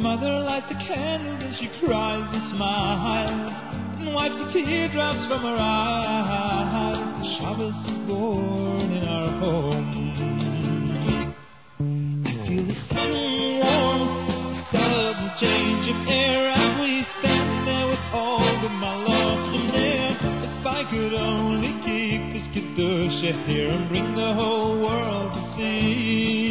mother lights the candles and she cries and smiles and wipes the teardrops from her eyes. The Shabbos is born in our home. I feel the sudden warmth, the sudden change of air as we stand there with all the malachim there. If I could only keep this kedusha here and bring the whole world to see.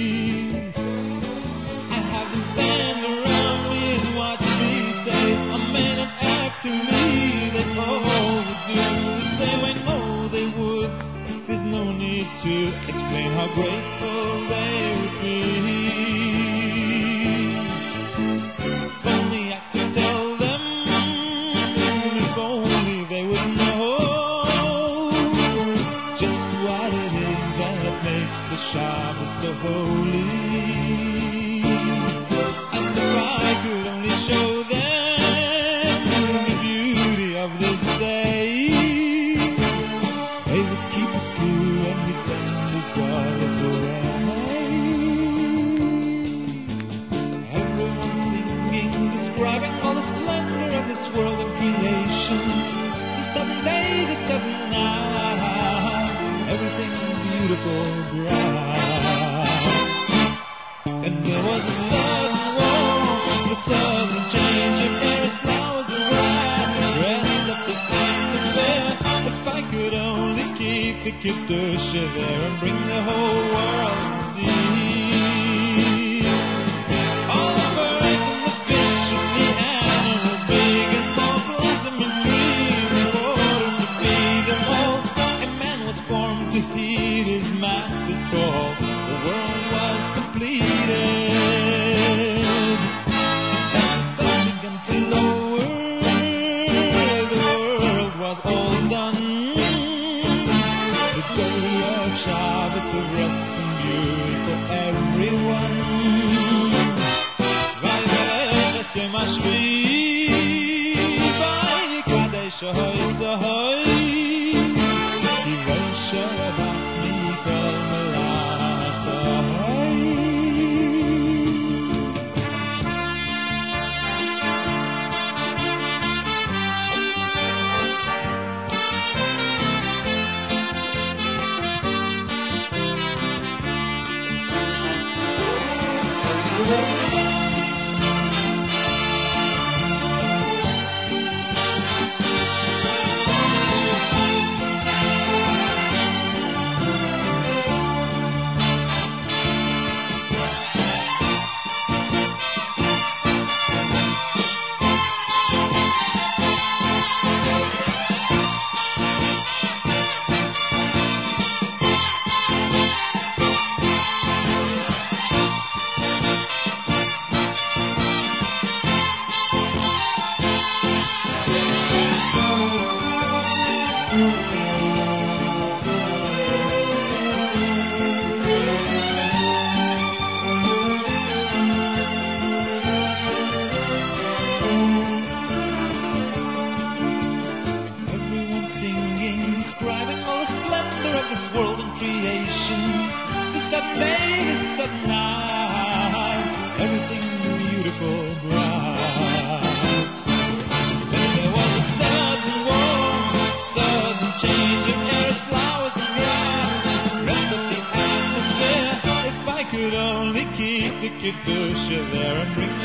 Stand around me and watch me say amen, and after me they all would do the same. I know they would. There's no need to explain how grateful they would be. If only I could tell them, if only they would know just what it is that makes the Shabbos so holy. Show them the beauty of this day. They would keep it true and we'd send this goddess away. Everyone singing, describing all the splendor of this world and creation. The sudden day, the sudden night, everything beautiful, bright. And there was a sudden warmth, the sudden change of air as flowers and grass dressed up the atmosphere. If I could only keep the kedusha there and bring the whole world to see. All the birds and the fish and the animals, big and small, blossoming trees and water to feed them all. A man was formed to heed his master's call. The world was completed. Shabbos of rest and beauty for everyone. Vayve'eches yom hashvi'i, vayikadesh ahoy sohoy, kivon shavas mikol melachtoy. Could only keep the kedusha there and bring